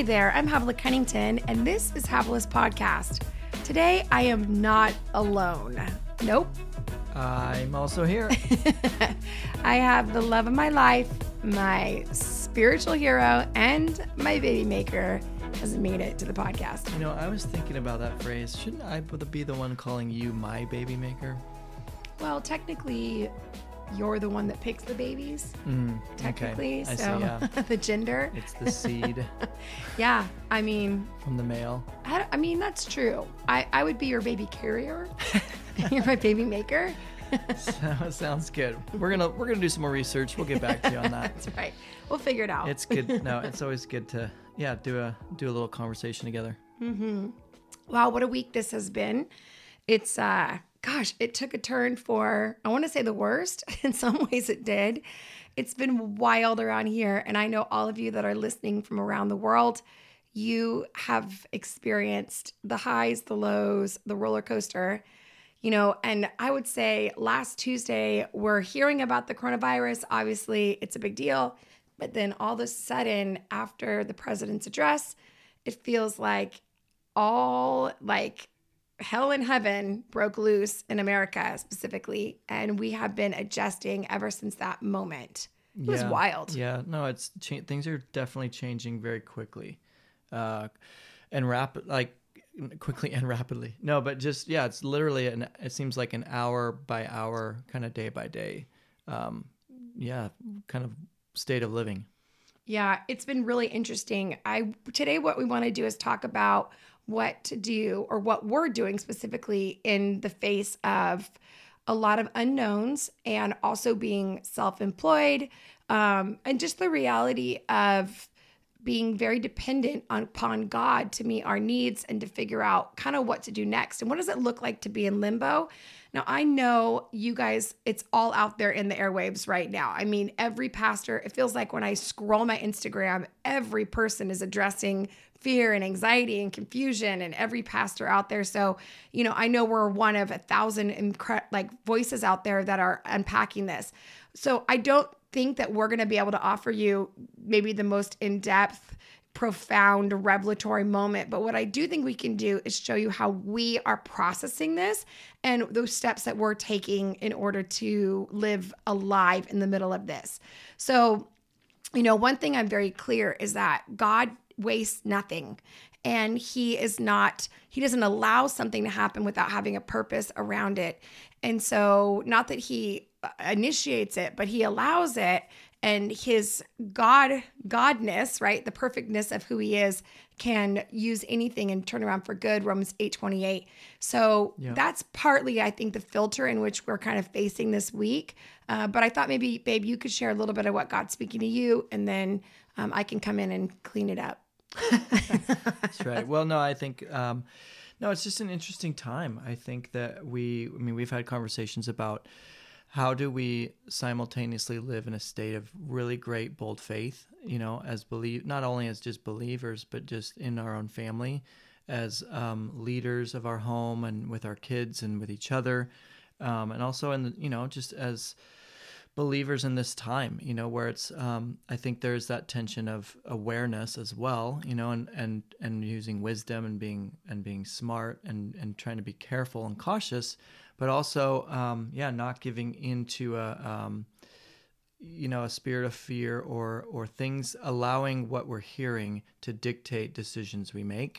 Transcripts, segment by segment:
there, I'm Havilah Cunnington, and this is Havilah's podcast. Today, I am not alone. Nope. I'm also here. I have the love of my life, my spiritual hero, and my baby maker has made it to the podcast. You know, I was thinking about that phrase. Shouldn't I be the one calling you my baby maker? Well, technically, you're the one that picks the babies. Technically, okay. So see, yeah. the gender. It's the seed. Yeah, I mean, from the male. I mean, that's true. I would be your baby carrier. You're my baby maker. Sounds good. We're gonna do some more research. We'll get back to you on that. That's right. We'll figure it out. It's good. No, it's always good to do a little conversation together. Mm-hmm. Wow, what a week this has been. It's it took a turn for, I want to say, the worst. In some ways it did. It's been wild around here. And I know all of you that are listening from around the world, you have experienced the highs, the lows, the roller coaster, and I would say last Tuesday, we're hearing about the coronavirus. Obviously, it's a big deal. But then all of a sudden, after the president's address, it feels like all hell in heaven broke loose in America specifically, and we have been adjusting ever since that moment. It was wild. Yeah, no, it's things are definitely changing very quickly, and quickly and rapidly. No, but just it's literally it seems like an hour by hour, kind of day by day, kind of state of living. Yeah, it's been really interesting. Today what we want to do is talk about what to do, or what we're doing specifically in the face of a lot of unknowns, and also being self-employed, and just the reality of being very dependent upon God to meet our needs and to figure out kind of what to do next. And what does it look like to be in limbo? Now, I know you guys, it's all out there in the airwaves right now. I mean, every pastor, it feels like when I scroll my Instagram, every person is addressing fear and anxiety and confusion, and every pastor out there. So, I know we're one of 1,000 voices out there that are unpacking this. So I don't think that we're going to be able to offer you maybe the most in-depth, profound, revelatory moment. But what I do think we can do is show you how we are processing this and those steps that we're taking in order to live alive in the middle of this. So, one thing I'm very clear is that God wastes nothing. And he doesn't allow something to happen without having a purpose around it. And so, not that he initiates it, but he allows it, and his godness, right? The perfectness of who he is can use anything and turn around for good, Romans 8:28. So that's partly, I think, the filter in which we're kind of facing this week. But I thought maybe, babe, you could share a little bit of what God's speaking to you, and then I can come in and clean it up. That's right. Well, no, I think, it's just an interesting time. I think that we've had conversations about how do we simultaneously live in a state of really great, bold faith, not only as just believers, but just in our own family, as leaders of our home and with our kids and with each other, and also just as believers in this time, where it's, I think there's that tension of awareness as well, and using wisdom and being smart and trying to be careful and cautious, but also, not giving into a spirit of fear or things, allowing what we're hearing to dictate decisions we make,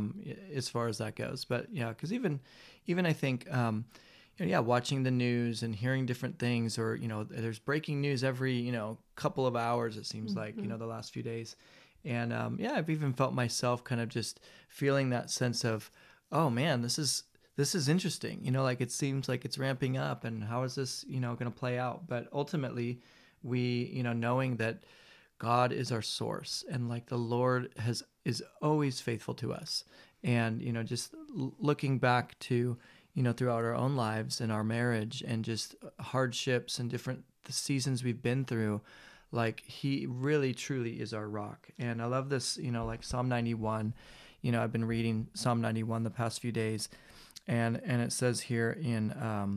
as far as that goes. But because even I think, watching the news and hearing different things, or, there's breaking news every, couple of hours, it seems like, the last few days. And, I've even felt myself kind of just feeling that sense of, oh man, this is interesting. It seems like it's ramping up, and how is this, going to play out? But ultimately we, knowing that God is our source, and the Lord is always faithful to us. And, just looking back to, throughout our own lives and our marriage, and just hardships and different seasons we've been through, he really truly is our rock. And I love this, Psalm 91, I've been reading Psalm 91 the past few days, and it says here in,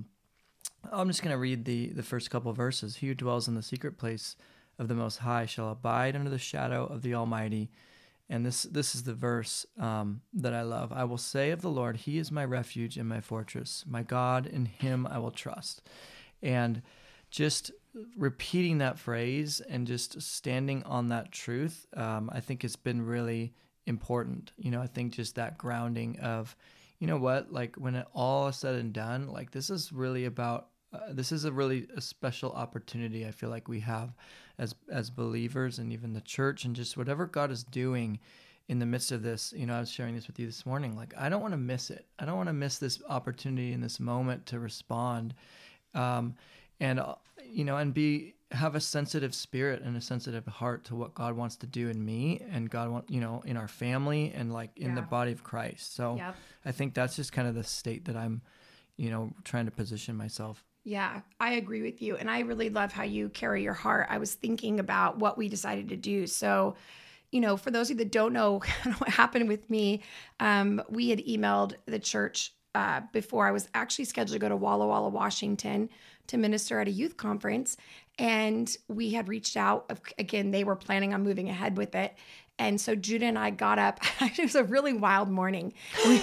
I'm just going to read the first couple of verses. He who dwells in the secret place of the Most High shall abide under the shadow of the Almighty. And this is the verse that I love. I will say of the Lord, he is my refuge and my fortress. My God, in him I will trust. And just repeating that phrase and just standing on that truth, I think has been really important. I think just that grounding of, you know what, like when it all is said and done, like this is really about, this is a special opportunity I feel like we have as believers and even the church, and just whatever God is doing in the midst of this. I was sharing this with you this morning. Like, I don't want to miss it. I don't want to miss this opportunity in this moment to respond, and have a sensitive spirit and a sensitive heart to what God wants to do in me and in our family and like in the body of Christ. So Yep. I think that's just kind of the state that I'm, trying to position myself. Yeah, I agree with you. And I really love how you carry your heart. I was thinking about what we decided to do. So, for those of you that don't know what happened with me, we had emailed the church before I was actually scheduled to go to Walla Walla, Washington to minister at a youth conference. And we had reached out. Again, they were planning on moving ahead with it. And so Judah and I got up. It was a really wild morning.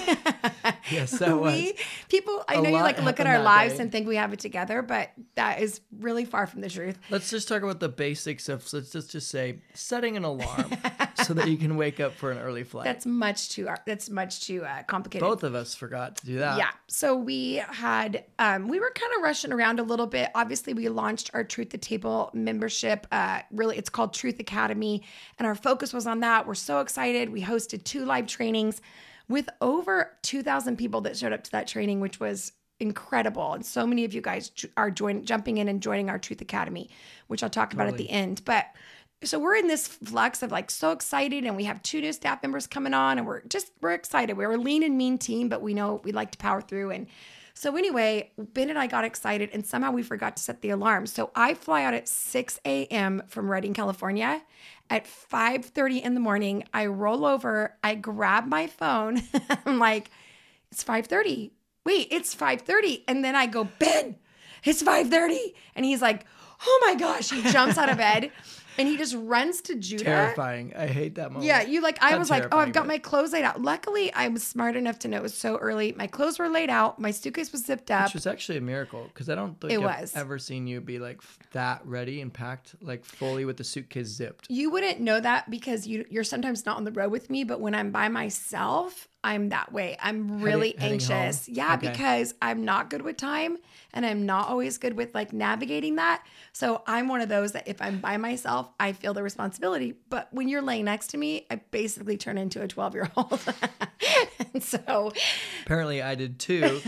Yes, that was. I know you like look at our lives and think we have it together, but that is really far from the truth. Let's just talk about the basics of, let's just say, setting an alarm so that you can wake up for an early flight. That's much too complicated. Both of us forgot to do that. Yeah. So we had, we were kind of rushing around a little bit. Obviously, we launched our Truth at Table membership. Really, it's called Truth Academy. And our focus was on that. We're so excited. We hosted 2 live trainings with over 2,000 people that showed up to that training, which was incredible. And so many of you guys are jumping in and joining our Truth Academy, which I'll talk about at the end. But so we're in this flux of like so excited, and we have 2 new staff members coming on, and we're excited. We're a lean and mean team, but we know we like to power through. And so anyway, Ben and I got excited, and somehow we forgot to set the alarm. So I fly out at 6 a.m. from Redding, California. At 5:30 in the morning, I roll over, I grab my phone. I'm like, it's 5:30. Wait, it's 5:30. And then I go, Ben, it's 5:30. And he's like, oh my gosh. He jumps out of bed and he just runs to Judah. Terrifying. I hate that moment. Yeah, I was like, oh, I've got but- my clothes laid out. Luckily, I was smart enough to know it was so early. My clothes were laid out. My suitcase was zipped up. Which was actually a miracle, because I don't think I've ever seen you be like that ready and packed, like fully with the suitcase zipped. You wouldn't know that because you're sometimes not on the road with me, but when I'm by myself, I'm that way. I'm really anxious. Home? Yeah, Okay. because I'm not good with time and I'm not always good with like navigating that. So I'm one of those that if I'm by myself, I feel the responsibility. But when you're laying next to me, I basically turn into a 12-year-old. And so apparently I did too.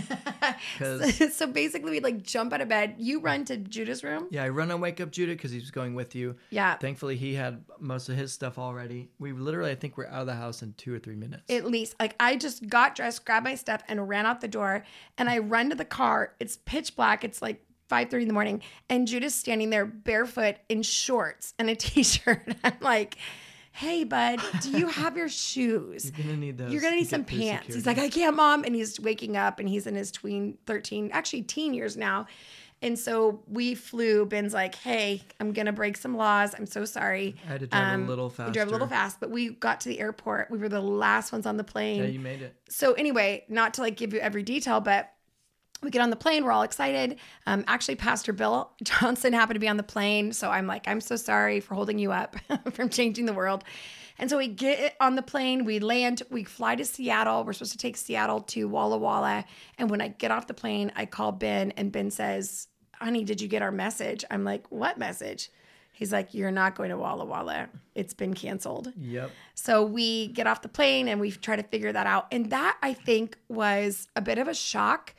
So basically we like jump out of bed. You run to Judah's room. Yeah, I run and wake up Judah because he was going with you. Yeah. Thankfully, he had most of his stuff already. We literally, I think we're out of the house in 2 or 3 minutes. At least. Like I just got dressed, grabbed my stuff, and ran out the door. And I run to the car. It's pitch black. It's like 5:30 in the morning. And Judah's standing there barefoot in shorts and a t-shirt. I'm like, hey, bud, do you have your shoes? You're going to need those. You're going to need to some get through pants. security. He's like, I can't, Mom. And he's waking up and he's in his teen years now. And so we flew. Ben's like, hey, I'm going to break some laws. I'm so sorry. I had to drive a little faster. We drove a little fast, but we got to the airport. We were the last ones on the plane. Yeah, you made it. So anyway, not to like give you every detail, but we get on the plane. We're all excited. Actually, Pastor Bill Johnson happened to be on the plane. So I'm like, I'm so sorry for holding you up from changing the world. And so we get on the plane, we land, we fly to Seattle. We're supposed to take Seattle to Walla Walla. And when I get off the plane, I call Ben, and Ben says, honey, did you get our message? I'm like, what message? He's like, you're not going to Walla Walla. It's been canceled. Yep. So we get off the plane and we try to figure that out. And that, I think, was a bit of a shock.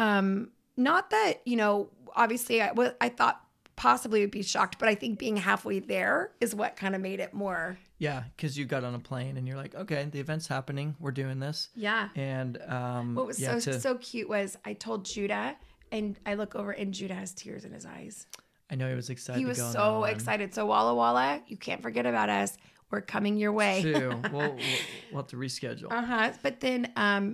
Not that, obviously I thought possibly would be shocked, but I think being halfway there is what kind of made it more. Yeah, because you got on a plane and you're like, okay, the event's happening. We're doing this. Yeah. And what was so cute was I told Judah, and I look over and Judah has tears in his eyes. I know he was excited. He was so excited. So Walla Walla, you can't forget about us. We're coming your way. We'll have to reschedule. But then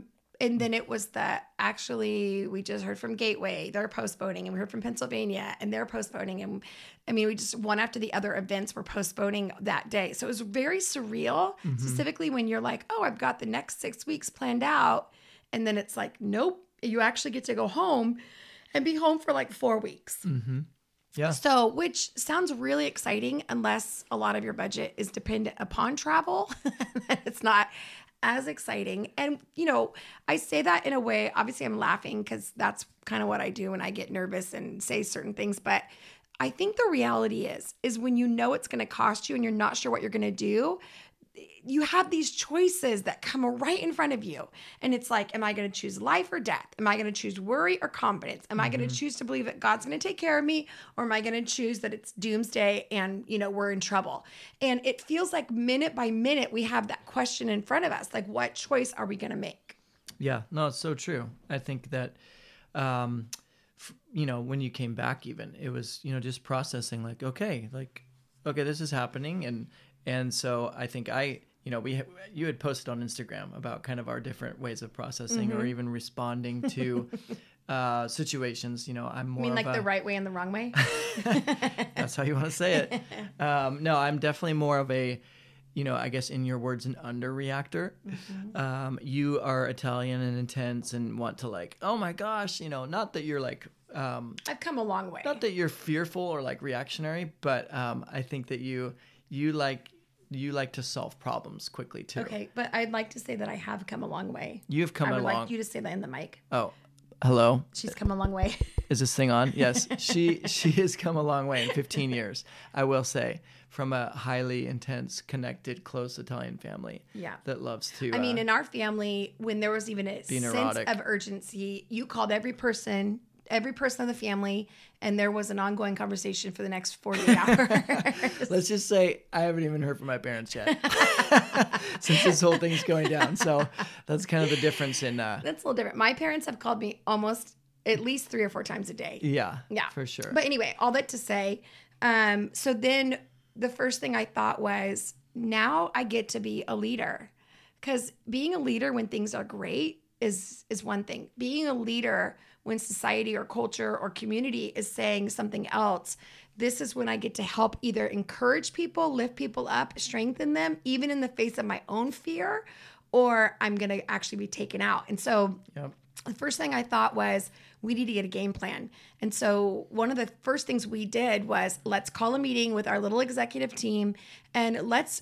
And then it was actually, we just heard from Gateway, they're postponing, and we heard from Pennsylvania, and they're postponing. And I mean, we just, one after the other events were postponing that day. So it was very surreal, specifically when you're like, oh, I've got the next 6 weeks planned out. And then it's like, nope, you actually get to go home and be home for like 4 weeks. Yeah. So, which sounds really exciting unless a lot of your budget is dependent upon travel. It's not as exciting. And, you know, I say that in a way, obviously I'm laughing because that's kind of what I do when I get nervous and say certain things. But I think the reality is when you know it's going to cost you and you're not sure what you're going to do, you have these choices that come right in front of you. And it's like, am I going to choose life or death? Am I going to choose worry or confidence? Am I going to choose to believe that God's going to take care of me? Or am I going to choose that it's doomsday and, you know, we're in trouble? And it feels like minute by minute, we have that question in front of us. Like, what choice are we going to make? Yeah, no, it's so true. I think that, you know, when you came back even, it was, you know, just processing like, okay, this is happening. And so I think you know, you had posted on Instagram about kind of our different ways of processing or even responding to situations. You know, I'm more. You mean like the right way and the wrong way? That's how you want to say it. No, I'm definitely more of a, you know, I guess in your words, an underreactor. You are Italian and intense and want to like, oh my gosh, you know, not that you're like. I've come a long way. Not that you're fearful or like reactionary, but I think that you like to solve problems quickly too. Okay, but I'd like to say that I have come a long way. You've come I would along. like you to say that in the mic. Oh, hello. She's come a long way. Is this thing on? Yes, she has come a long way in 15 years. I will say, from a highly intense, connected, close Italian family. Yeah. That loves to. I mean, in our family, when there was even a sense neurotic. of urgency, you called every person of the family, and there was an ongoing conversation for the next 48 hours. Let's just say I haven't even heard from my parents yet since this whole thing's going down. So that's kind of the difference in. That's a little different. My parents have called me almost at least 3 or 4 times a day. Yeah, for sure. But anyway, all that to say, so then the first thing I thought was, now I get to be a leader, because being a leader when things are great is one thing. Being a leader when society or culture or community is saying something else, this is when I get to help either encourage people, lift people up, strengthen them, even in the face of my own fear, or I'm going to actually be taken out. And so the first thing I thought was, we need to get a game plan. And so one of the first things we did was, let's call a meeting with our little executive team, and let's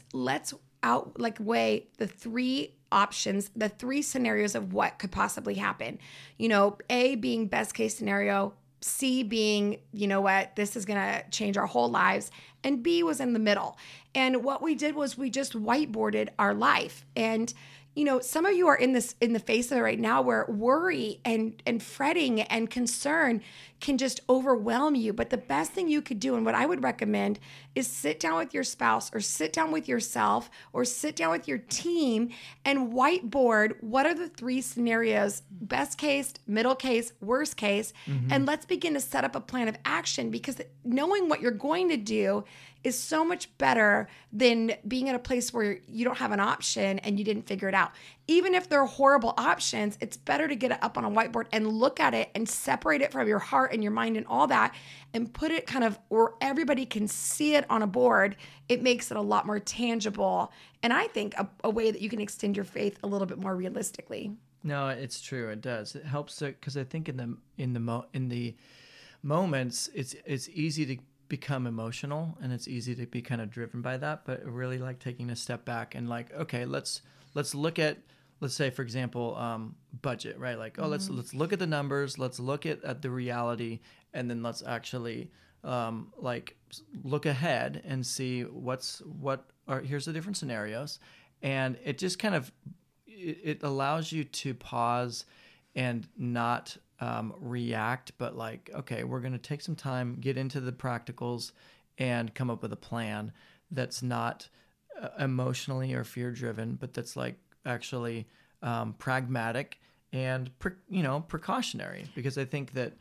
weigh the 3 options, the 3 scenarios of what could possibly happen. You know, A being best case scenario, C being, you know what, this is going to change our whole lives, and B was in the middle. And what we did was we just whiteboarded our life. And you know, some of you are in the face of it right now, where worry and fretting and concern can just overwhelm you. But the best thing you could do, and what I would recommend, is sit down with your spouse, or sit down with yourself, or sit down with your team and whiteboard what are the 3 scenarios: best case, middle case, worst case. And let's begin to set up a plan of action, because knowing what you're going to do is so much better than being at a place where you don't have an option and you didn't figure it out. Even if they're horrible options, it's better to get it up on a whiteboard and look at it and separate it from your heart and your mind and all that, and put it kind of where everybody can see it on a board. It makes it a lot more tangible, and I think a way that you can extend your faith a little bit more realistically. No, it's true. It does. It helps because I think in the moments, it's easy to become emotional, and it's easy to be kind of driven by that. But really, like, taking a step back and like, okay, let's look at, let's say, for example, budget, right? Like, let's look at the numbers, let's look at the reality, and then let's actually like look ahead and see here's the different scenarios. And it just kind of it allows you to pause and not react, but like, okay, we're going to take some time, get into the practicals, and come up with a plan that's not emotionally or fear driven, but that's like actually pragmatic and precautionary. Because I think that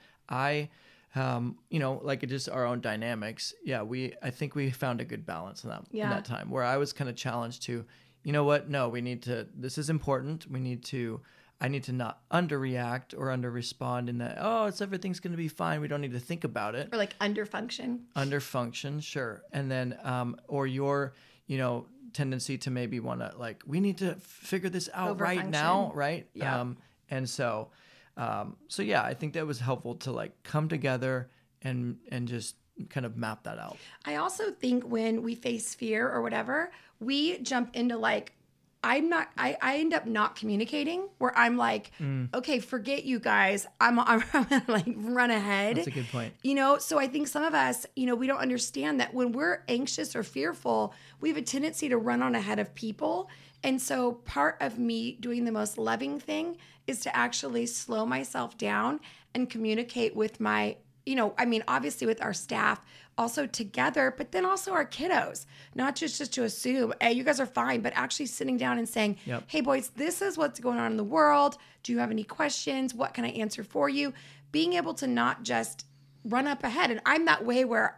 like just our own dynamics. Yeah, I think we found a good balance in that time, where I was kind of challenged to, you know what? No, this is important. We need to I need to not underreact or underrespond in that, oh, everything's going to be fine. We don't need to think about it. Or like underfunction. Underfunction, sure. And then, or your, tendency to maybe want to like, we need to figure this out right now, right? Yeah. And so yeah, I think that was helpful to like come together and just kind of map that out. I also think when we face fear or whatever, we jump into like, I end up not communicating, where I'm like, okay, forget you guys. I'm gonna like run ahead. That's a good point. So I think some of us, we don't understand that when we're anxious or fearful, we have a tendency to run on ahead of people. And so part of me doing the most loving thing is to actually slow myself down and communicate with my, obviously with our staff, also together, but then also our kiddos, not just to assume, hey, you guys are fine, but actually sitting down and saying, Yep. Hey boys, this is what's going on in the world. Do you have any questions? What can I answer for you? Being able to not just run up ahead. And I'm that way where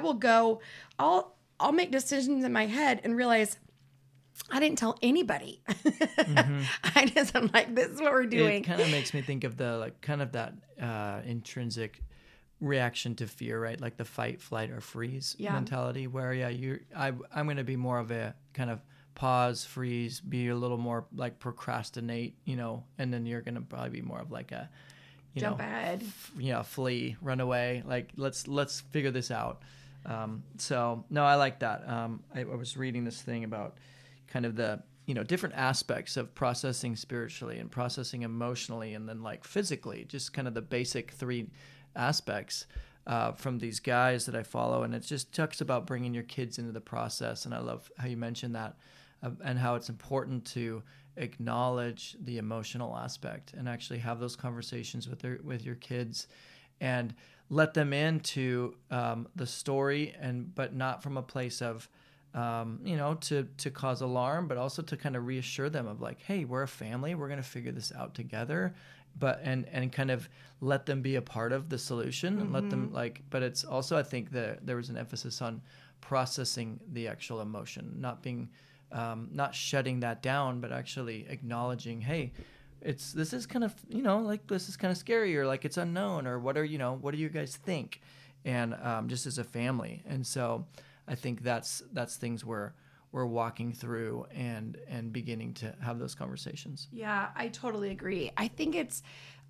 I'll make decisions in my head and realize I didn't tell anybody. Mm-hmm. I'm like, this is what we're doing. It kind of makes me think of the like kind of that intrinsic reaction to fear, right? Like the fight, flight, or freeze mentality, where I'm going to be more of a kind of pause, freeze, be a little more like procrastinate, and then you're going to probably be more of like a jump ahead, flee, run away. Like let's figure this out. So no, I like that. I was reading this thing about kind of the different aspects of processing spiritually and processing emotionally, and then like physically, just kind of the basic three aspects from these guys that I follow. And it just talks about bringing your kids into the process. And I love how you mentioned that and how it's important to acknowledge the emotional aspect and actually have those conversations with your kids and let them into the story, but not from a place of to cause alarm, but also to kind of reassure them of like, hey, we're a family, we're going to figure this out together, but and kind of let them be a part of the solution. Mm-hmm. And let them but it's also, I think that there was an emphasis on processing the actual emotion, not being not shutting that down, but actually acknowledging, hey, this is kind of this is kind of scary, or like it's unknown, or what do you guys think, and just as a family. And so I think that's things we're walking through and beginning to have those conversations. Yeah, I totally agree. I think it's,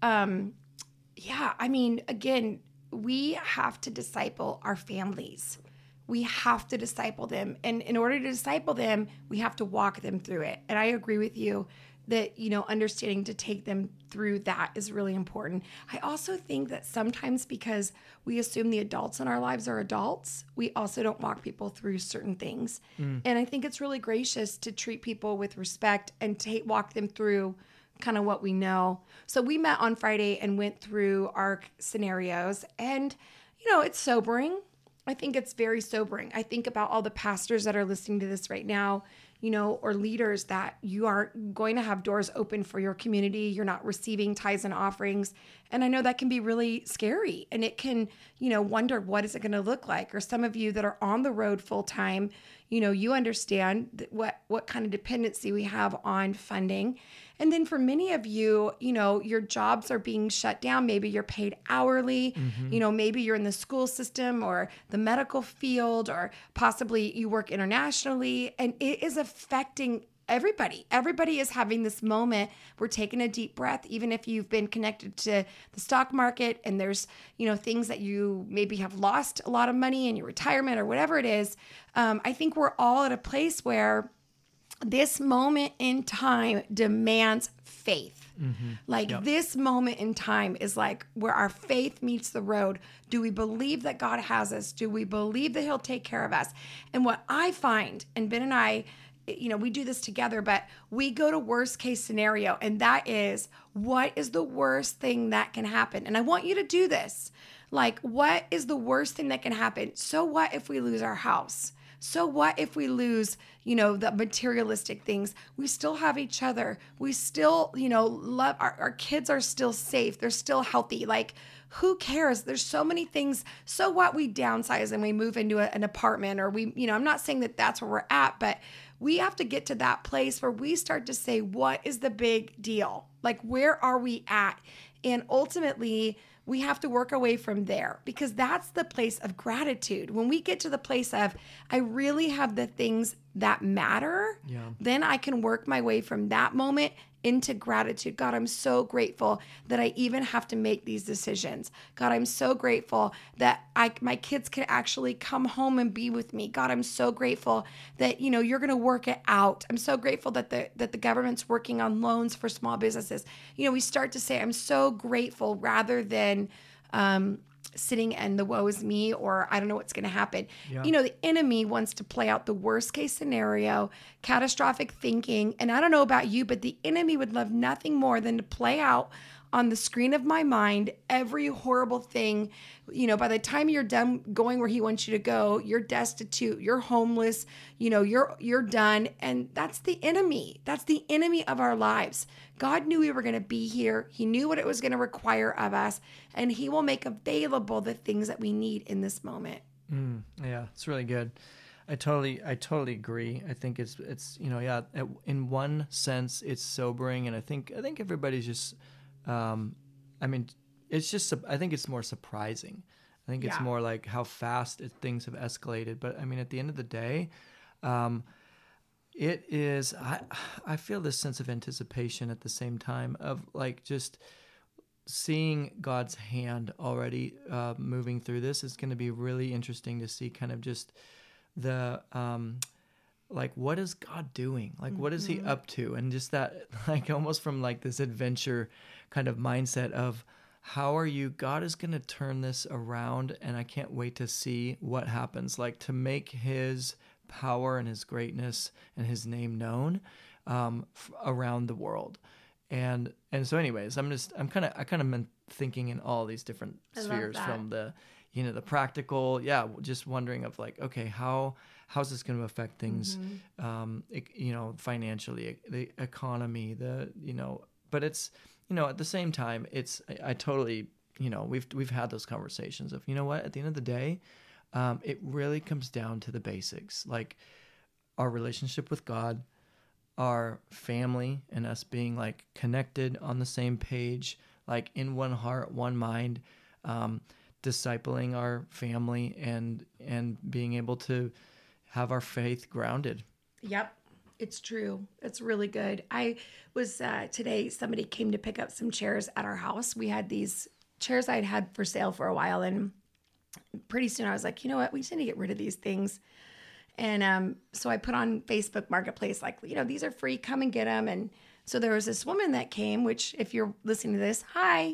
again, we have to disciple our families. We have to disciple them. And in order to disciple them, we have to walk them through it. And I agree with you that, understanding to take them through that is really important. I also think that sometimes because we assume the adults in our lives are adults, we also don't walk people through certain things. And I think it's really gracious to treat people with respect and walk them through kind of what we know. So we met on Friday and went through our scenarios, and, it's sobering. I think it's very sobering. I think about all the pastors that are listening to this right now, or leaders, that you are going to have doors open for your community. You're not receiving tithes and offerings. And I know that can be really scary, and it can, wonder, what is it going to look like? Or some of you that are on the road full time, you understand what kind of dependency we have on funding. And then for many of you, your jobs are being shut down. Maybe you're paid hourly, maybe you're in the school system or the medical field, or possibly you work internationally, and it is affecting everybody. Everybody is having this moment. We're taking a deep breath, even if you've been connected to the stock market and there's, things that you maybe have lost a lot of money in your retirement or whatever it is. I think we're all at a place where this moment in time demands faith. Mm-hmm. This moment in time is like where our faith meets the road. Do we believe that God has us? Do we believe that He'll take care of us? And what I find, and Ben and I, we do this together, but we go to worst case scenario. And that is, what is the worst thing that can happen? And I want you to do this. What is the worst thing that can happen? So what if we lose our house? So what if we lose, the materialistic things? We still have each other. We still, love our kids are still safe. They're still healthy. Who cares? There's so many things. So what, we downsize and we move into an apartment, or we, I'm not saying that that's where we're at, but we have to get to that place where we start to say, what is the big deal? Like, where are we at? And ultimately, we have to work away from there, because that's the place of gratitude. When we get to the place of, I really have the things that matter, then I can work my way from that moment into gratitude. God, I'm so grateful that I even have to make these decisions. God, I'm so grateful that my kids can actually come home and be with me. God, I'm so grateful that, you're going to work it out. I'm so grateful that the government's working on loans for small businesses. We start to say, I'm so grateful, rather than sitting and the woe is me, or I don't know what's going to happen. Yeah. The enemy wants to play out the worst case scenario, catastrophic thinking. And I don't know about you, but the enemy would love nothing more than to play out on the screen of my mind every horrible thing. By the time you're done going where he wants you to go, you're destitute, you're homeless, you're done. And that's the enemy. That's the enemy of our lives. God knew we were going to be here. He knew what it was going to require of us, and he will make available the things that we need in this moment. Yeah, it's really good. I totally agree. I think it's in one sense it's sobering, and I think everybody's just I think it's more surprising. I think it's more like how fast things have escalated. But I mean, at the end of the day, it is, I feel this sense of anticipation at the same time of like just seeing God's hand already moving through this. Is going to be really interesting to see kind of just the, like, what is God doing? Like, what is he up to? And just that, like, almost from like this adventure kind of mindset of God is going to turn this around, and I can't wait to see what happens, like to make his power and his greatness and his name known around the world. And so anyways, I kind of been thinking in all these different spheres, from the, the practical, just wondering of like, okay, how's this going to affect things, financially, the economy, but it's, at the same time, I totally, we've had those conversations of, at the end of the day, it really comes down to the basics, like our relationship with God, our family, and us being like connected on the same page, like in one heart, one mind, discipling our family and being able to have our faith grounded. Yep. It's true. It's really good. I was, today, somebody came to pick up some chairs at our house. We had these chairs I'd had for sale for a while, and pretty soon I was like, you know what? We just need to get rid of these things. And so I put on Facebook Marketplace, like, these are free, come and get them. And so there was this woman that came, which if you're listening to this, hi,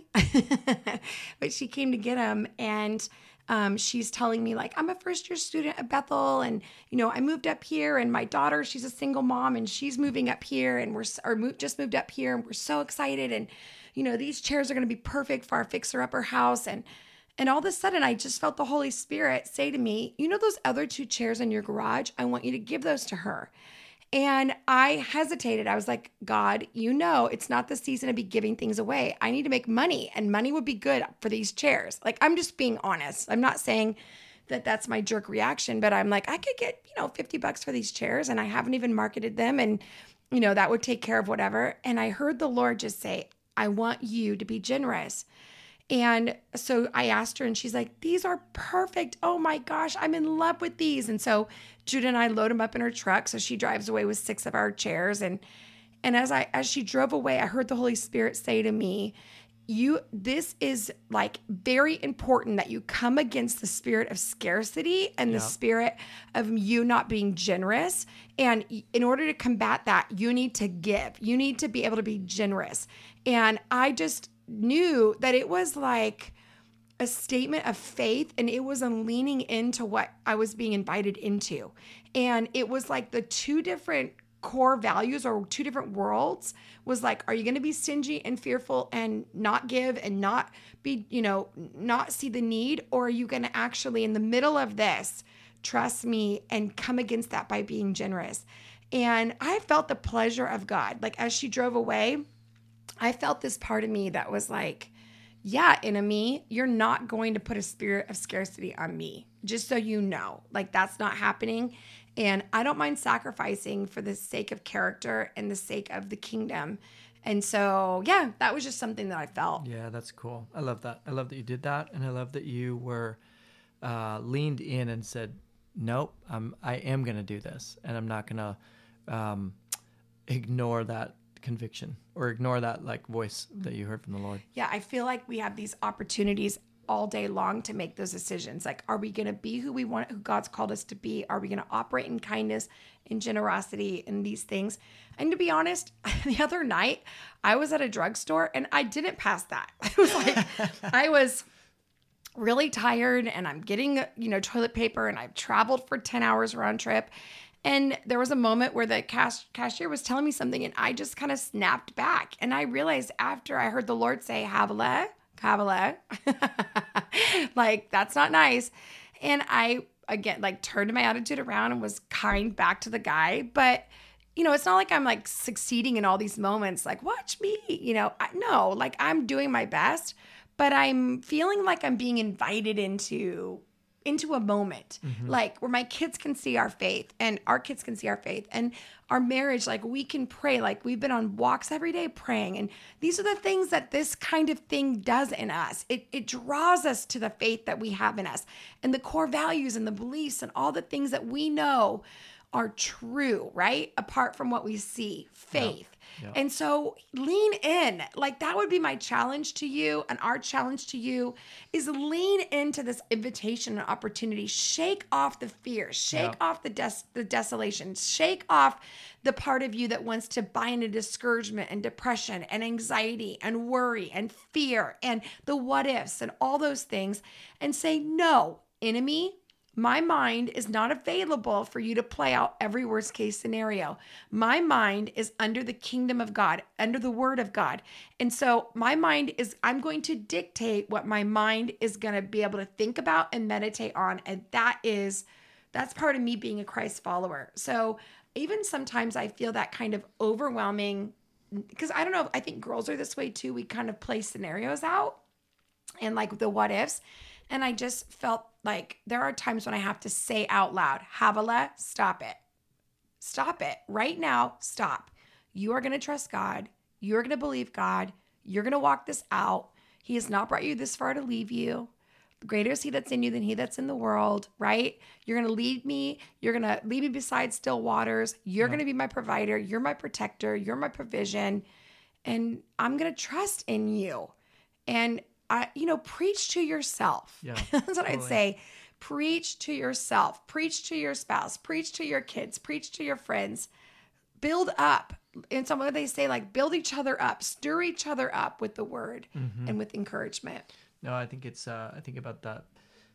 but she came to get them. And she's telling me like, I'm a first-year student at Bethel, and I moved up here, and my daughter, she's a single mom, and she's moving up here, and just moved up here, and we're so excited, and these chairs are going to be perfect for our fixer-upper house, and all of a sudden I just felt the Holy Spirit say to me, those other 2 chairs in your garage, I want you to give those to her. And I hesitated. I was like, God, it's not the season to be giving things away. I need to make money, and money would be good for these chairs. Like, I'm just being honest. I'm not saying that that's my jerk reaction, but I'm like, I could get, $50 for these chairs, and I haven't even marketed them, and, that would take care of whatever. And I heard the Lord just say, I want you to be generous. And so I asked her, and she's like, these are perfect. Oh my gosh, I'm in love with these. And so Judah and I load them up in her truck. So she drives away with 6 of our chairs. And as she drove away, I heard the Holy Spirit say to me, this is like very important that you come against the spirit of scarcity and the spirit of you not being generous. And in order to combat that, you need to give. You need to be able to be generous. And I just knew that it was like a statement of faith, and it was a leaning into what I was being invited into. And it was like the 2 different core values, or 2 different worlds, was like, are you going to be stingy and fearful and not give and not be, not see the need? Or are you going to actually, in the middle of this, trust me and come against that by being generous? And I felt the pleasure of God. Like, as she drove away, I felt this part of me that was like, yeah, enemy, you're not going to put a spirit of scarcity on me, just so you know. Like, that's not happening. And I don't mind sacrificing for the sake of character and the sake of the kingdom. And so, yeah, that was just something that I felt. Yeah, that's cool. I love that. I love that you did that. And I love that you were leaned in and said, nope, I am going to do this. And I'm not going to ignore that conviction or ignore that like voice that you heard from the Lord. Yeah, I feel like we have these opportunities all day long to make those decisions. Like, are we going to be who we want, who God's called us to be? Are we going to operate in kindness and generosity and these things? And to be honest, the other night I was at a drugstore and I didn't pass that. It was like, I was really tired and I'm getting, toilet paper, and I've traveled for 10 hours round trip. And there was a moment where the cashier was telling me something and I just kind of snapped back. And I realized after I heard the Lord say, Havilah, like, that's not nice. And I, again, like, turned my attitude around and was kind back to the guy. But, it's not like I'm like succeeding in all these moments, like, watch me, no, like, I'm doing my best, but I'm feeling like I'm being invited into a moment, like, where my kids can see our faith and our kids can see our faith and our marriage. Like, we can pray, like, we've been on walks every day praying. And these are the things that this kind of thing does in us. It draws us to the faith that we have in us and the core values and the beliefs and all the things that we know are true, right? Apart from what we see, faith. Yeah. And so lean in. Like, that would be my challenge to you, and our challenge to you is lean into this invitation and opportunity. Shake off the fear, shake off the desolation, shake off the part of you that wants to buy into discouragement and depression and anxiety and worry and fear and the what ifs and all those things, and say, no, enemy, my mind is not available for you to play out every worst case scenario. My mind is under the kingdom of God, under the word of God. And so my mind is, I'm going to dictate what my mind is going to be able to think about and meditate on. And that's part of me being a Christ follower. So even sometimes I feel that kind of overwhelming, because I don't know, I think girls are this way too. We kind of play scenarios out and like the what ifs. And I just felt like there are times when I have to say out loud, Havilah, stop it. Stop it. Right now, stop. You are going to trust God. You're going to believe God. You're going to walk this out. He has not brought you this far to leave you. Greater is he that's in you than he that's in the world, right? You're going to lead me. You're going to lead me beside still waters. You're going to be my provider. You're my protector. You're my provision. And I'm going to trust in you. And preach to yourself. Yeah, that's what I'd say. Preach to yourself. Preach to your spouse. Preach to your kids. Preach to your friends. Build up. And some of they say, like, build each other up. Stir each other up with the word and with encouragement. No, I think it's, I think about that,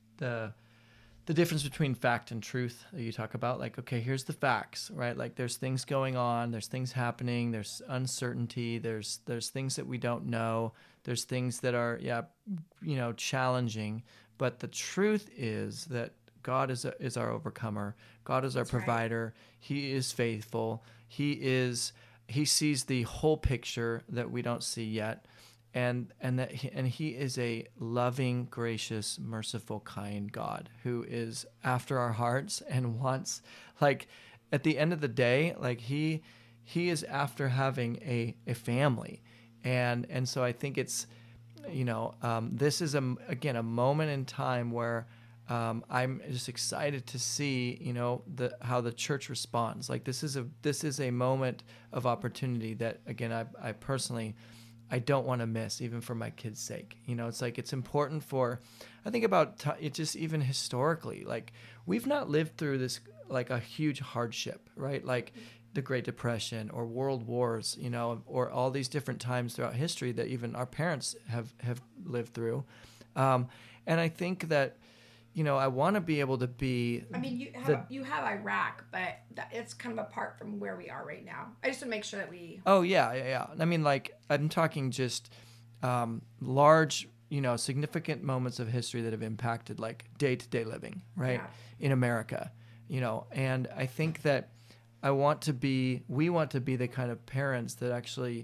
the difference between fact and truth that you talk about. Like, okay, here's the facts, right? Like, there's things going on, there's things happening, there's uncertainty, there's things that we don't know, there's things that are, challenging. But the truth is that God is our overcomer. God is our provider. Right. He is faithful. He sees the whole picture that we don't see yet. And he is a loving, gracious, merciful, kind God who is after our hearts and wants, like, at the end of the day, like, he is after having a family. And so I think it's, this is a moment in time where I'm just excited to see, how the church responds. Like, this is a moment of opportunity that, again, I personally, I don't want to miss, even for my kids' sake. It's like, it's important I think about it just even historically, like, we've not lived through this, like, a huge hardship, right? Like the Great Depression or World Wars, or all these different times throughout history that even our parents have lived through. And I think that, I want to be able to be. I mean, you have Iraq, but it's kind of apart from where we are right now. I just want to make sure that we. Oh yeah. I mean, like, I'm talking just large, significant moments of history that have impacted, like, day-to-day living, right, in America, And I think that we want to be the kind of parents that actually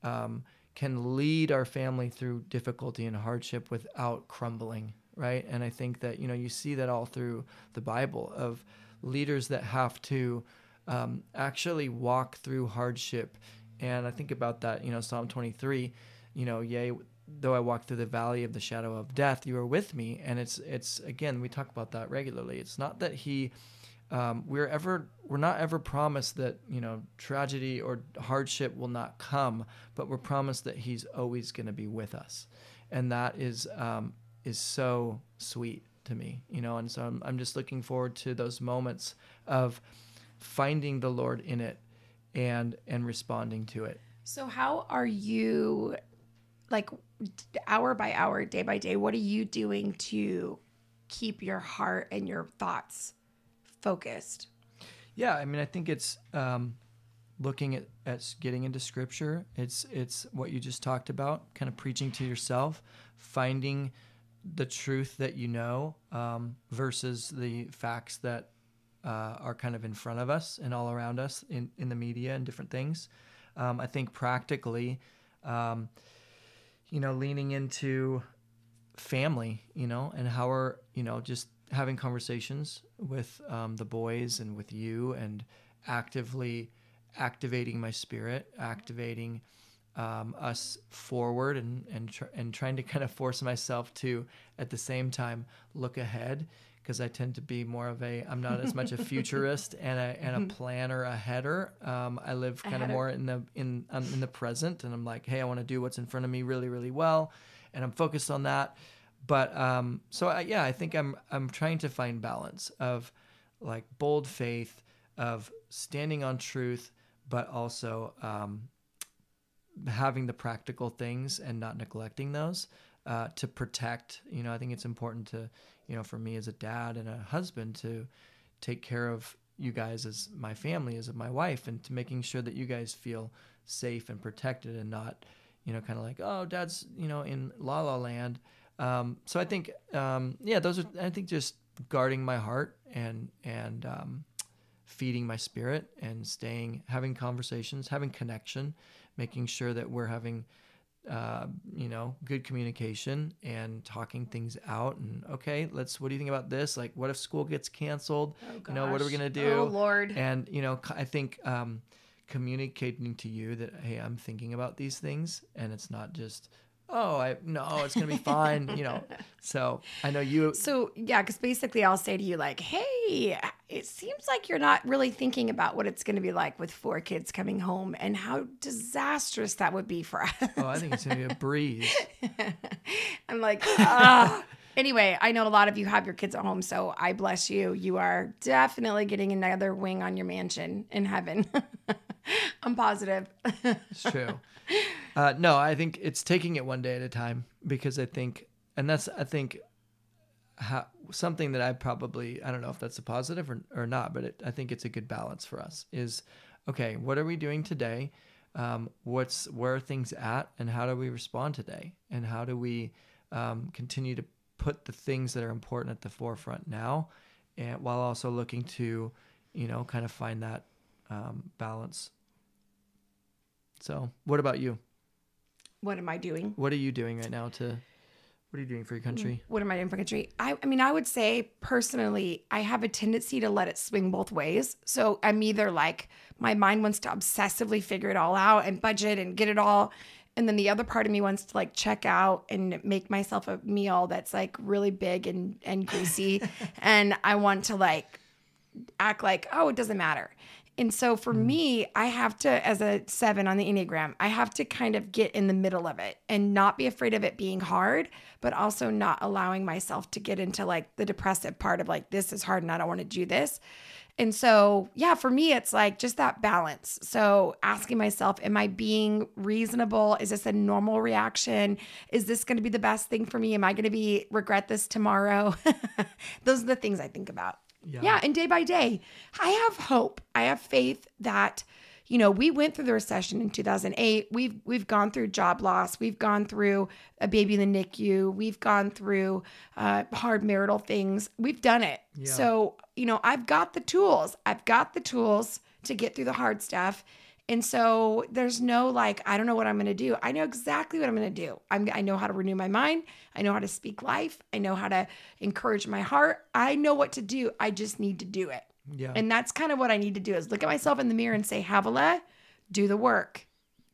can lead our family through difficulty and hardship without crumbling. Right. And I think that, you see that all through the Bible of leaders that have to actually walk through hardship And I think about that, Psalm 23, yea, though I walk through the valley of the shadow of death, you are with me. And it's again, we talk about that regularly. It's not that we're not ever promised that, tragedy or hardship will not come, but we're promised that he's always going to be with us. And that is so sweet to me, and so I'm just looking forward to those moments of finding the Lord in it and responding to it. So how are you, like, hour by hour, day by day, what are you doing to keep your heart and your thoughts focused? Yeah, I mean, I think it's looking at getting into scripture. It's what you just talked about, kind of preaching to yourself, finding the truth that versus the facts that are kind of in front of us and all around us in the media and different things. I think practically, leaning into family, and how we're, just having conversations with the boys and with you, and actively activating my spirit, activating us forward, and trying to kind of force myself to, at the same time, look ahead, because I tend to be more of I'm not as much a futurist and a planner, a header. I live kind of more in the present, and I'm like, hey, I want to do what's in front of me really, really well, and I'm focused on that. But I think I'm trying to find balance of, like, bold faith, of standing on truth, but also having the practical things and not neglecting those to protect. I think it's important to, for me as a dad and a husband, to take care of you guys as my family, as my wife, and to making sure that you guys feel safe and protected, and not, kind of like, oh, dad's, in la la land. So I think, those are, I think, just guarding my heart and feeding my spirit, and having conversations, having connection, making sure that we're having, good communication and talking things out. And okay, what do you think about this? Like, what if school gets canceled? Oh, gosh. What are we going to do? Oh, Lord. And, I think, communicating to you that, hey, I'm thinking about these things, and it's not just, it's going to be fine, So I know you. So, yeah, because basically I'll say to you, like, hey, it seems like you're not really thinking about what it's going to be like with 4 kids coming home and how disastrous that would be for us. Oh, I think it's going to be a breeze. I'm like, Anyway, I know a lot of you have your kids at home, so I bless you. You are definitely getting another wing on your mansion in heaven. I'm positive. It's true. No, I think it's taking it one day at a time, because I think something that I don't know if that's a positive or not, but I think it's a good balance for us is, okay, what are we doing today? Where are things at, and how do we respond today? And how do we continue to put the things that are important at the forefront now, and while also looking to, kind of find that balance. So what about you? What am I doing? What are you doing right now what are you doing for your country? What am I doing for country? I mean, I would say personally, I have a tendency to let it swing both ways. So I'm either like, my mind wants to obsessively figure it all out and budget and get it all. And then the other part of me wants to, like, check out and make myself a meal that's, like, really big and greasy. And I want to, like, act like, oh, it doesn't matter. And so for me, I have to, as a 7 on the Enneagram, I have to kind of get in the middle of it and not be afraid of it being hard, but also not allowing myself to get into, like, the depressive part of, like, this is hard and I don't want to do this. And so, yeah, for me, it's like just that balance. So asking myself, am I being reasonable? Is this a normal reaction? Is this going to be the best thing for me? Am I going to regret this tomorrow? Those are the things I think about. Yeah. And day by day, I have hope. I have faith that, we went through the recession in 2008. We've gone through job loss. We've gone through a baby in the NICU. We've gone through hard marital things. We've done it. Yeah. So, I've got the tools. I've got the tools to get through the hard stuff. And so there's no, like, I don't know what I'm going to do. I know exactly what I'm going to do. I know how to renew my mind. I know how to speak life. I know how to encourage my heart. I know what to do. I just need to do it. Yeah. And that's kind of what I need to do, is look at myself in the mirror and say, Havilah, do the work.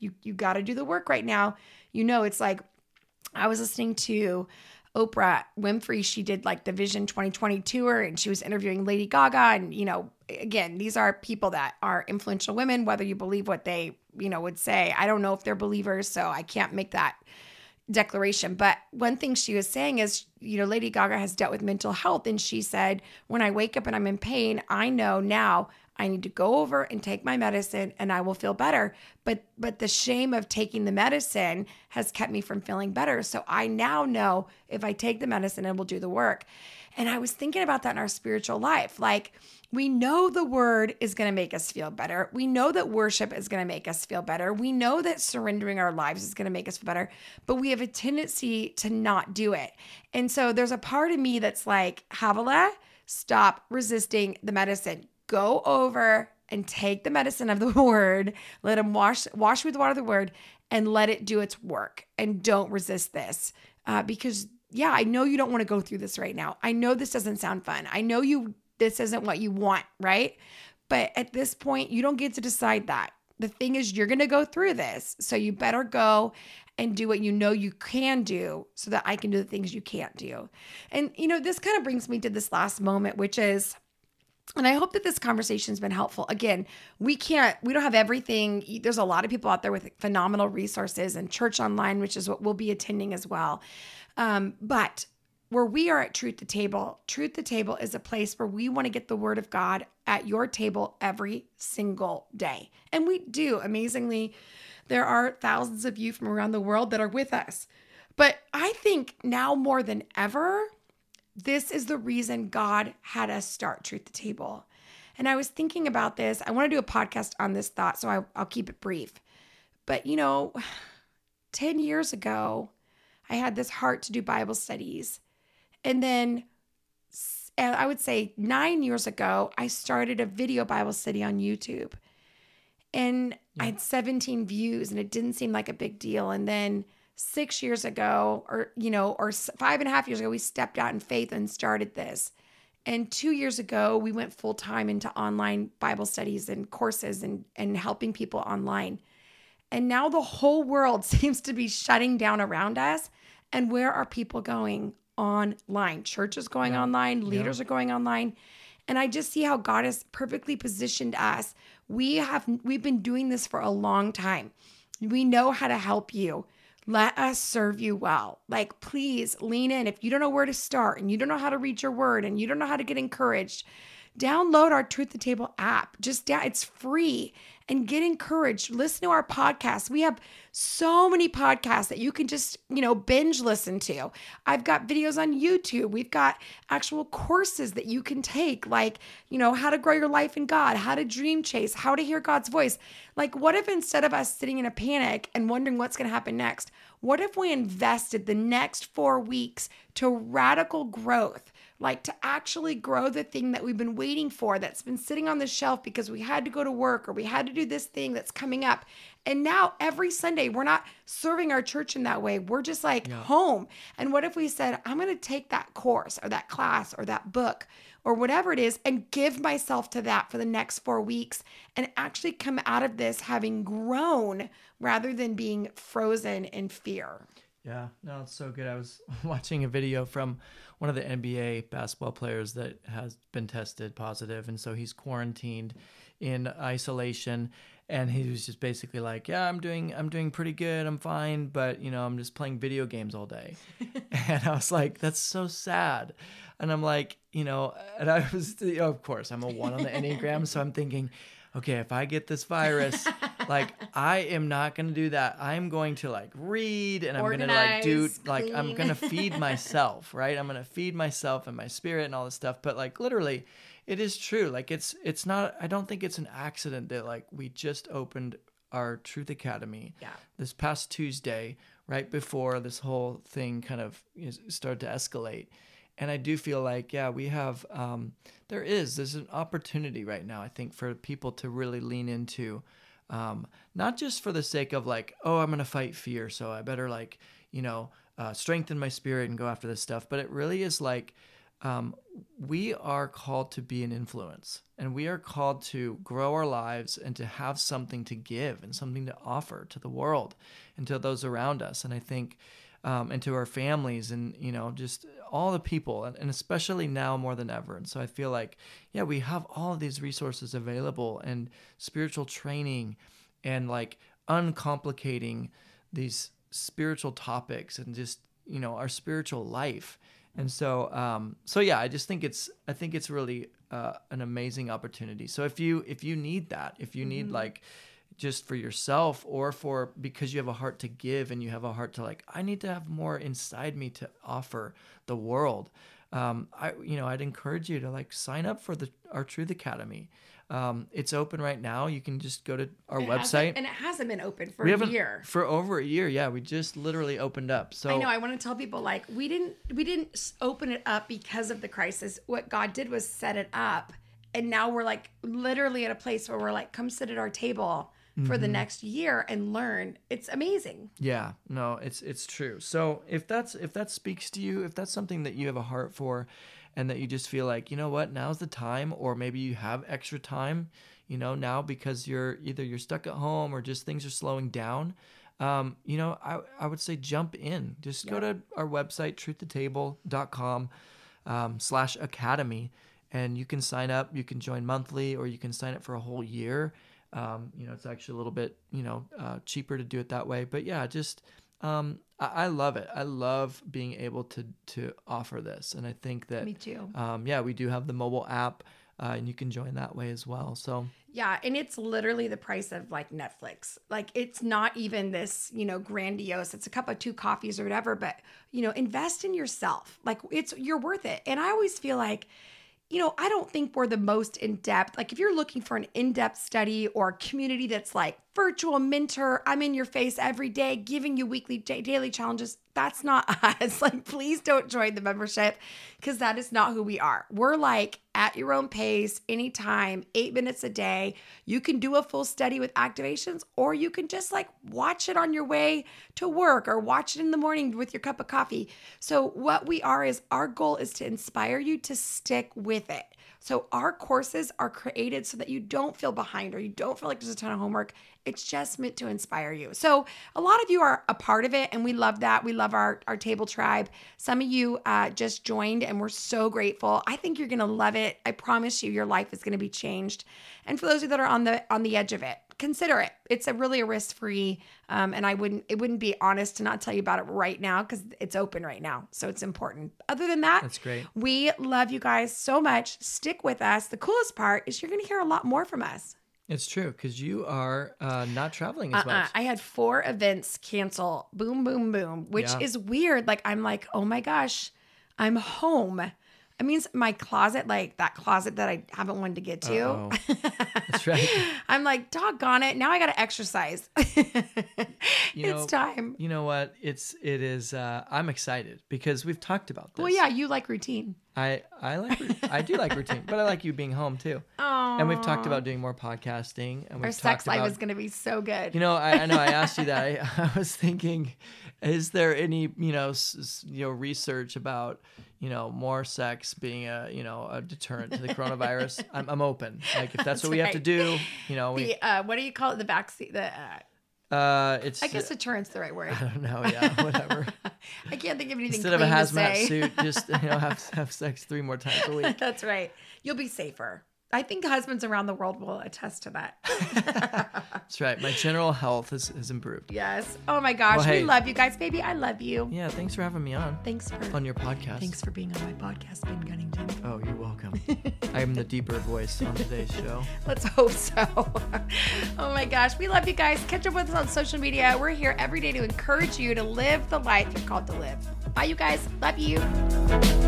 you got to do the work right now. It's like, I was listening to Oprah Winfrey. She did like the Vision 2020 tour, and she was interviewing Lady Gaga. And, again, these are people that are influential women, whether you believe what they, would say. I don't know if they're believers, so I can't make that declaration. But one thing she was saying is, Lady Gaga has dealt with mental health. And she said, when I wake up and I'm in pain, I know now I need to go over and take my medicine and I will feel better. But the shame of taking the medicine has kept me from feeling better. So I now know if I take the medicine, it will do the work. And I was thinking about that in our spiritual life. Like, we know the word is going to make us feel better. We know that worship is going to make us feel better. We know that surrendering our lives is going to make us feel better, but we have a tendency to not do it. And so there's a part of me that's like, Havilah, stop resisting the medicine. Go over and take the medicine of the word. Let him wash with the water of the word and let it do its work. And don't resist this because I know you don't want to go through this right now. I know this doesn't sound fun. I know this isn't what you want, right? But at this point, you don't get to decide that. The thing is, you're going to go through this. So you better go and do what you know you can do so that I can do the things you can't do. And, this kind of brings me to this last moment, which is, and I hope that this conversation has been helpful. Again, we don't have everything. There's a lot of people out there with phenomenal resources and church online, which is what we'll be attending as well. But where we are at Truth to Table is a place where we want to get the word of God at your table every single day. And we do. Amazingly, there are thousands of you from around the world that are with us. But I think now more than ever, this is the reason God had us start Truth to Table. And I was thinking about this. I want to do a podcast on this thought, so I'll keep it brief. But, 10 years ago, I had this heart to do Bible studies. And then I would say 9 years ago, I started a video Bible study on YouTube. And I had 17 views, and it didn't seem like a big deal. And then 6 years ago, or 5.5 years ago, we stepped out in faith and started this. And 2 years ago, we went full time into online Bible studies and courses and helping people online. And now the whole world seems to be shutting down around us. And where are people going? Online. Churches going online. Leaders are going online. And I just see how God has perfectly positioned us. We've been doing this for a long time. We know how to help you. Let us serve you well. Like, please lean in. If you don't know where to start and you don't know how to read your word and you don't know how to get encouraged, download our Truth to Table app. It's free, and get encouraged. Listen to our podcasts. We have so many podcasts that you can just, binge listen to. I've got videos on YouTube. We've got actual courses that you can take, like, how to grow your life in God, how to dream chase, how to hear God's voice. Like, what if instead of us sitting in a panic and wondering what's going to happen next, what if we invested the next 4 weeks to radical growth? Like, to actually grow the thing that we've been waiting for, that's been sitting on the shelf because we had to go to work or we had to do this thing that's coming up. And now every Sunday, we're not serving our church in that way. We're just like home. And what if we said, I'm going to take that course or that class or that book or whatever it is and give myself to that for the next 4 weeks and actually come out of this having grown rather than being frozen in fear. Yeah, no, it's so good. I was watching a video from one of the NBA basketball players that has been tested positive. And so he's quarantined in isolation. And he was just basically like, yeah, I'm doing pretty good. I'm fine. But, I'm just playing video games all day. And I was like, that's so sad. And I'm like, and I was, of course, I'm a 1 on the Enneagram. So I'm thinking, okay, if I get this virus, like, I am not going to do that. I'm going to read and I'm going to do, clean. I'm going to feed myself, right? I'm going to feed myself and my spirit and all this stuff. But literally, it is true. It's not, I don't think it's an accident that we just opened our Truth Academy this past Tuesday, right before this whole thing kind of started to escalate. And I do feel like, we have, there's an opportunity right now, I think, for people to really lean into, not just for the sake of I'm going to fight fear, so I better strengthen my spirit and go after this stuff. But it really is we are called to be an influence, and we are called to grow our lives and to have something to give and something to offer to the world and to those around us. And I think, and to our families and, just all the people, and especially now more than ever. And so I feel like, we have all of these resources available, and spiritual training and like uncomplicating these spiritual topics and just, our spiritual life. And so, I just think it's really an amazing opportunity. So if you need that, if you need like just for yourself or because you have a heart to give and you have a heart to like, I need to have more inside me to offer the world. I'd encourage you to like sign up for our Truth Academy. It's open right now. You can just go to our website. And it hasn't been open for a year. For over a year, yeah. We just literally opened up. So I know. I want to tell people like we didn't open it up because of the crisis. What God did was set it up, and now we're like literally at a place where we're like, come sit at our table for the next year and learn. It's amazing. Yeah, no, it's true. So if that speaks to you, if that's something that you have a heart for, and that you just feel like, you know what, now's the time, or maybe you have extra time, now because you're stuck at home or just things are slowing down, I would say jump in. Just go to our website, truththetable.com/academy, and you can sign up. You can join monthly, or you can sign up for a whole year. It's actually a little bit, cheaper to do it that way. But yeah, just I love it. I love being able to offer this. And I think that, me too. We do have the mobile app, and you can join that way as well. So yeah. And it's literally the price of like Netflix. Like it's not even this, grandiose. It's a cup of 2 coffees or whatever, but invest in yourself. Like you're worth it. And I always feel like, I don't think we're the most in-depth. Like if you're looking for an in-depth study or a community that's like virtual mentor, I'm in your face every day, giving you weekly, daily challenges, that's not us. Like, please don't join the membership, because that is not who we are. We're like at your own pace, anytime, 8 minutes a day. You can do a full study with activations, or you can just like watch it on your way to work or watch it in the morning with your cup of coffee. So what we are is our goal is to inspire you to stick with it. So our courses are created so that you don't feel behind or you don't feel like there's a ton of homework. It's just meant to inspire you. So a lot of you are a part of it, and we love that. We love our table tribe. Some of you just joined, and we're so grateful. I think you're going to love it. I promise you, your life is going to be changed. And for those of you that are on the edge of it, consider it. It's a risk-free, and it wouldn't be honest to not tell you about it right now, because it's open right now. So it's important. Other than that, that's great. We love you guys so much. Stick with us. The coolest part is you're going to hear a lot more from us. It's true, because you are not traveling as much. I had 4 events cancel. Boom, boom, boom, which is weird. Like, I'm like, oh my gosh, I'm home. It means my closet, like that closet that I haven't wanted to get to. That's right. I'm like, doggone it. Now I got to exercise. It's time. You know what? It is. I'm excited because we've talked about this. Well, yeah, you like routine. I do like routine, but I like you being home too. Aww. And we've talked about doing more podcasting. And our sex life is going to be so good. I know I asked you that. I was thinking, is there any research about more sex being a deterrent to the coronavirus? I'm open. Like if that's what we have to do, what do you call it? The vaccine. I guess deterrent's the right word. I don't know. Yeah, whatever. I can't think of anything. Instead of a hazmat suit, just have sex 3 more times a week. That's right. You'll be safer. I think husbands around the world will attest to that. That's right. My general health has improved. Yes. Oh my gosh. Well, hey, we love you guys, baby. I love you. Yeah. Thanks for having me on. On your podcast. Thanks for being on my podcast, Ben Gunnington. Oh, you're welcome. I am the deeper voice on today's show. Let's hope so. Oh my gosh. We love you guys. Catch up with us on social media. We're here every day to encourage you to live the life you're called to live. Bye, you guys. Love you.